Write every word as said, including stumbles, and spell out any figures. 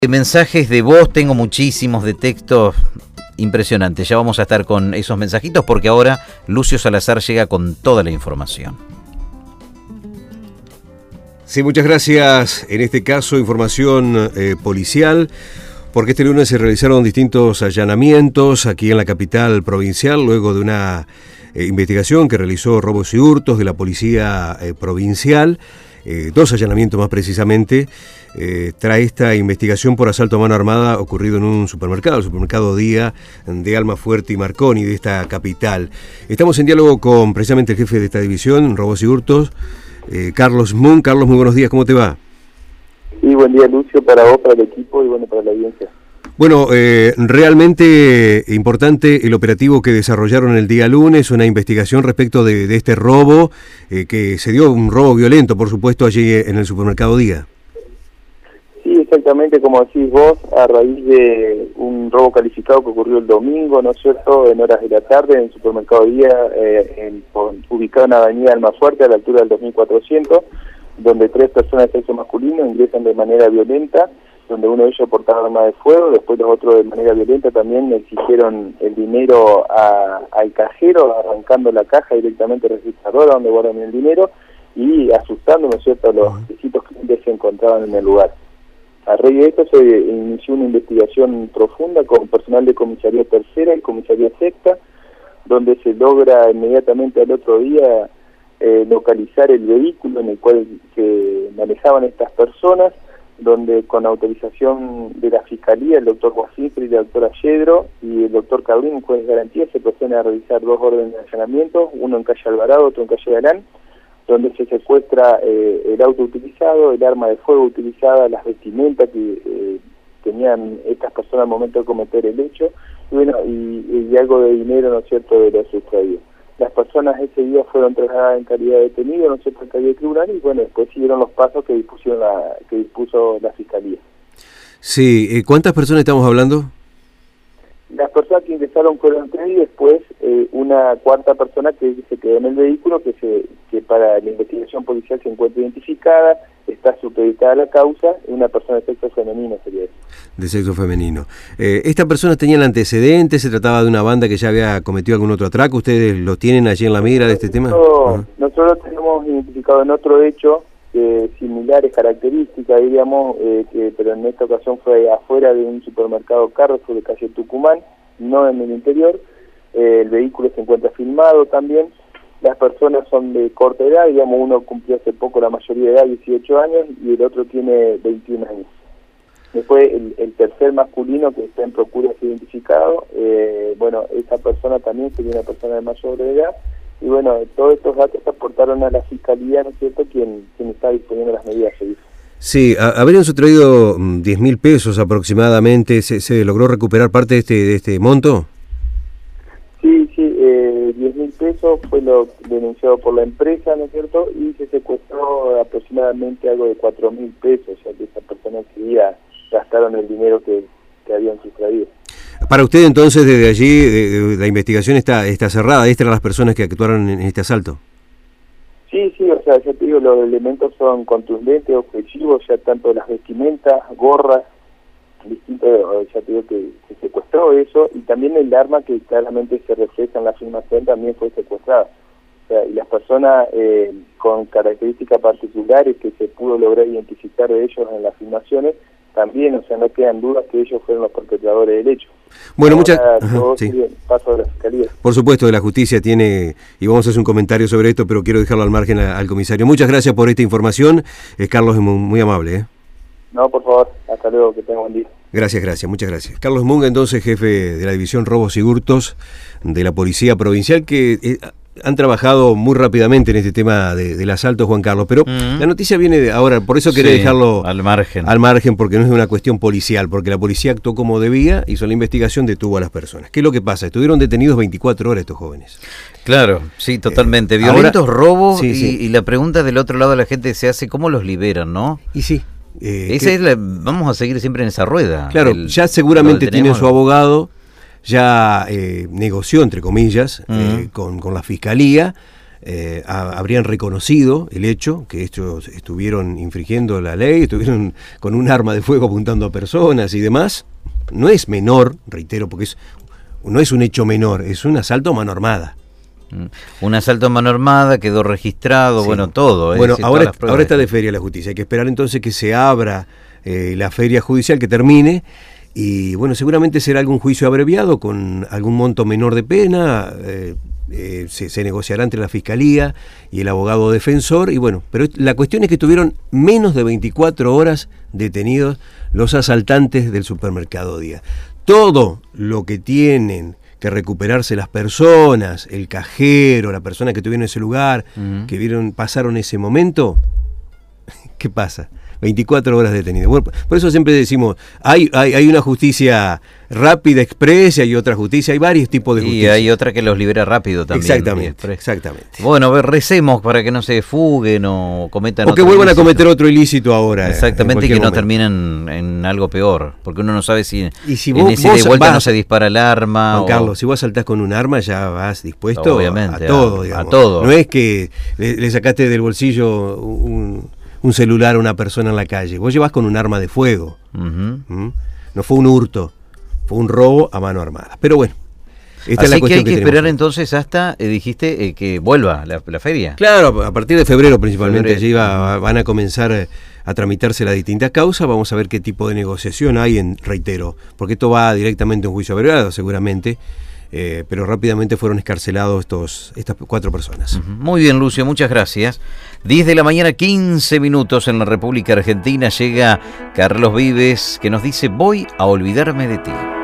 Mensajes de voz, tengo muchísimos de textos, impresionantes. Ya vamos a estar con esos mensajitos porque ahora Lucio Salazar llega con toda la información. Sí, muchas gracias. En este caso, información eh, policial, porque este lunes se realizaron distintos allanamientos aquí en la capital provincial, luego de una eh, investigación que realizó Robos y Hurtos de la Policía eh, Provincial. Eh, dos allanamientos más precisamente, eh, trae esta investigación por asalto a mano armada ocurrido en un supermercado, el supermercado Día de Almafuerte y Marconi de esta capital. Estamos en diálogo con precisamente el jefe de esta división, Robos y Hurtos, eh, Carlos Munk. Carlos, muy buenos días, ¿cómo te va? Sí, buen día Lucio, para vos, para el equipo y bueno, para la audiencia. Bueno, eh, realmente importante el operativo que desarrollaron el día lunes, una investigación respecto de, de este robo, eh, que se dio un robo violento, por supuesto, allí en el supermercado Día. Sí, exactamente como decís vos, a raíz de un robo calificado que ocurrió el domingo, ¿no es cierto?, en horas de la tarde en el supermercado Día, eh, en, ubicado en la avenida Almafuerte, a la altura del dos mil cuatrocientos, donde tres personas de sexo masculino ingresan de manera violenta, donde uno de ellos portaba arma de fuego, después los otros de manera violenta también exigieron el dinero a, al cajero, arrancando la caja directamente al registrador donde guardan el dinero y asustando, ¿no es cierto?, a los distintos clientes que se encontraban en el lugar. A raíz de esto se inició una investigación profunda con personal de comisaría tercera y comisaría sexta, donde se logra inmediatamente al otro día eh, localizar el vehículo en el cual se manejaban estas personas, donde con autorización de la Fiscalía, el doctor Guasifre y la doctora Yedro y el doctor Cabrín, juez de garantía, se procede a realizar dos órdenes de allanamiento, uno en calle Alvarado, otro en calle Galán, donde se secuestra eh, el auto utilizado, el arma de fuego utilizada, las vestimentas que eh, tenían estas personas al momento de cometer el hecho, y bueno, y, y algo de dinero, ¿no es cierto?, de lo sustraído. Las personas ese día fueron trasladadas en calidad de detenido, no sé, en calidad de tribunal, y bueno, después siguieron los pasos que dispusieron la, que dispuso la Fiscalía. Sí, eh, ¿cuántas personas estamos hablando? Las personas que ingresaron fueron tres y después eh, una cuarta persona que se quedó en el vehículo, que se que para la investigación policial se encuentra identificada, está supeditada a la causa, una persona de sexo femenino sería eso. De sexo femenino. Eh, ¿Esta persona tenía antecedentes? ¿Se trataba de una banda que ya había cometido algún otro atraco? ¿Ustedes lo tienen allí en la mira de este tema? No, nosotros tenemos identificado en otro hecho eh, similares características, diríamos, eh, que, pero en esta ocasión fue afuera de un supermercado Carrefour de calle Tucumán, no en el interior. Eh, el vehículo se encuentra filmado también. Las personas son de corta edad, digamos, uno cumplió hace poco la mayoría de edad, dieciocho años, y el otro tiene veintiún años. Después, el, el tercer masculino que está en procura de ser identificado, eh, bueno, esa persona también sería una persona de mayor edad, y bueno, todos estos datos se aportaron a la Fiscalía, ¿no es cierto?, quien, quien está disponiendo las medidas de seguir. Sí, a, habrían sustraído diez mil pesos aproximadamente. ¿Se, ¿Se logró recuperar parte de este, de este monto? Sí, sí, eh, diez mil pesos fue lo denunciado por la empresa, ¿no es cierto?, y se secuestró aproximadamente algo de cuatro mil pesos, ya que esa persona que ya gastaron el dinero que, que habían sustraído. Para usted entonces, desde allí, de, de, la investigación está, está cerrada. ¿Estas eran las personas que actuaron en este asalto? Sí, sí, o sea, ya te digo, los elementos son contundentes, objetivos, ya tanto las vestimentas, gorras, distintos, ya te digo que se secuestró eso, y también el arma que claramente se refleja en la filmación también fue secuestrada. O sea, y las personas eh, con características particulares que se pudo lograr identificar de ellos en las filmaciones, también, o sea, no quedan dudas que ellos fueron los perpetradores del hecho. Bueno, muchas sí. Paso de la Fiscalía. Por supuesto, de la justicia tiene, y vamos a hacer un comentario sobre esto, pero quiero dejarlo al margen a, al comisario. Muchas gracias por esta información. Eh, Carlos es muy, muy amable. ¿eh? No, por favor, hasta luego, que tenga buen día. Gracias, gracias, muchas gracias. Carlos Munk, entonces, jefe de la División Robos y Hurtos de la Policía Provincial, que eh, han trabajado muy rápidamente en este tema de, del asalto, Juan Carlos, pero mm. la noticia viene de ahora, por eso quería sí, dejarlo al margen. al margen, porque no es una cuestión policial, porque la policía actuó como debía, hizo la investigación, detuvo a las personas. ¿Qué es lo que pasa? Estuvieron detenidos veinticuatro horas estos jóvenes. Claro, sí, totalmente. Eh, Violentos ahora, robos sí, y, sí. y la pregunta del otro lado de la gente se hace, ¿cómo los liberan, no? Y sí. Eh, esa que, es la, vamos a seguir siempre en esa rueda. Claro, el, ya seguramente tiene su abogado, ya eh, negoció, entre comillas, uh-huh. eh, con, con la Fiscalía, eh, a, habrían reconocido el hecho, que ellos estuvieron infringiendo la ley, estuvieron con un arma de fuego apuntando a personas y demás. No es menor, reitero, porque es, no es un hecho menor, es un asalto a mano armada. Un asalto a mano armada, quedó registrado, sí. bueno, todo. ¿eh? Bueno, sí, ahora, ahora está de feria la justicia, hay que esperar entonces que se abra eh, la feria judicial, que termine, y bueno, seguramente será algún juicio abreviado con algún monto menor de pena, eh, eh, se, se negociará entre la Fiscalía y el abogado defensor, y bueno, pero la cuestión es que estuvieron menos de veinticuatro horas detenidos los asaltantes del supermercado Díaz. Todo lo que tienen que recuperarse las personas, el cajero, la persona que estuvieron en ese lugar, uh-huh. que vieron, pasaron ese momento, ¿qué pasa? veinticuatro horas detenido. Bueno, por eso siempre decimos, hay, hay, hay una justicia rápida, express, y hay otra justicia, hay varios tipos de justicia. Y hay otra que los libera rápido también. Exactamente, exactamente. Bueno, a ver, recemos para que no se fuguen o cometan o que vuelvan ilícito. a cometer otro ilícito ahora. Exactamente, y que no momento. terminen en algo peor, porque uno no sabe si, y si en vos, ese vos de vuelta vas, no se dispara el arma. Juan o... Carlos, si vos saltás con un arma ya vas dispuesto Obviamente, a todo, a, digamos. a todo. No es que le, le sacaste del bolsillo un... un celular a una persona en la calle. Vos llevas con un arma de fuego. Uh-huh. ¿Mm? No fue un hurto, fue un robo a mano armada. Pero bueno, esta Así es la que cuestión hay que, que esperar tenemos. entonces hasta, eh, dijiste, eh, que vuelva la, la feria. Claro, a partir de febrero principalmente. Febrero. Allí va, van a comenzar a tramitarse las distintas causas. Vamos a ver qué tipo de negociación hay, en, reitero, porque esto va directamente a un juicio abreviado seguramente. Eh, pero rápidamente fueron escarcelados estos, estas cuatro personas. Uh-huh. Muy bien, Lucio, muchas gracias. diez de la mañana, quince minutos en la República Argentina. Llega Carlos Vives, que nos dice: voy a olvidarme de ti.